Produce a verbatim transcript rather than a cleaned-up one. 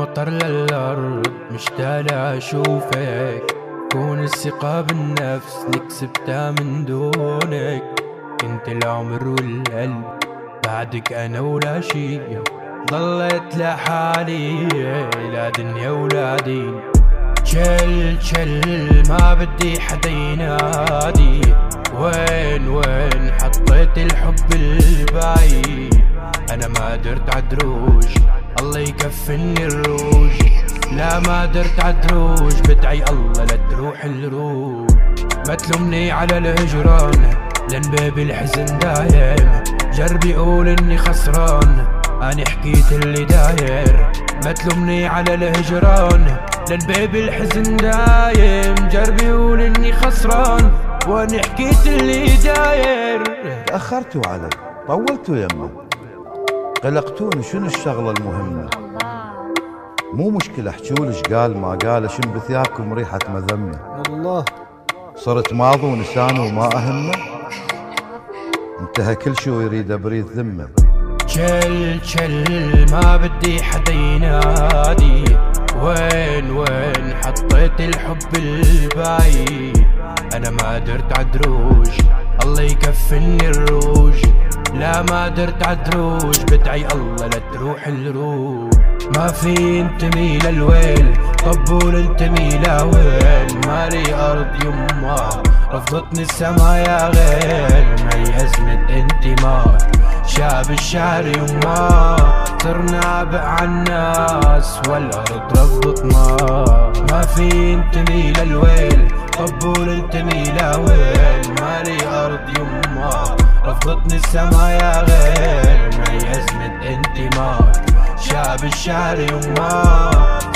المطر للأرض مشتاق أشوفك، كون الثقة بالنفس اللي كسبتها من دونك. انت العمر والقلب بعدك أنا ولا شي، ضليت لحالي لا دنيا ولا دين. شل شل ما بدي حدا ينادي، وين وين حطيت الحب البعيد. أنا ما درت عدروج الله يكفني الروج، لا ما درت عدروج بدعي الله لا تروح الروج. ما تلومني على الهجران لان باب الحزن دايم، جربي قول اني خسران اني حكيت اللي داير. ما تلومني على الهجران لان باب الحزن دايم، جربي قول اني خسران واني حكيت اللي داير. تأخرتوا علي طولتوا يمه، قلقتوني شنو الشغلة المهمة. مو مشكلة احجولش قال ما قال، شن بثيابكم ريحة مذمة. الله صرت ماضي ونساني وما أهمه، انتهى كل شي ويريد أبريد ذمة. شل شل ما بدي حدا ينادي، وين وين حطيت الحب البعيد. أنا ما درت عدروج الله يكفني الروج، لا ما درت عدروج بدعي الله لا تروح الروج. ما في انتمي للويل طبول انتمي لويل، مالي أرض يما رفضتني السما يا غيل. معي أزمة انتماء شاب الشعر يما، صرنا عبء عالناس والأرض رفضتنا. ما في انتمي للويل طبول انتمي لويل، مالي أرض يما رفضتني السما يا غيل. معي أزمة انتماء شاب الشعر يما،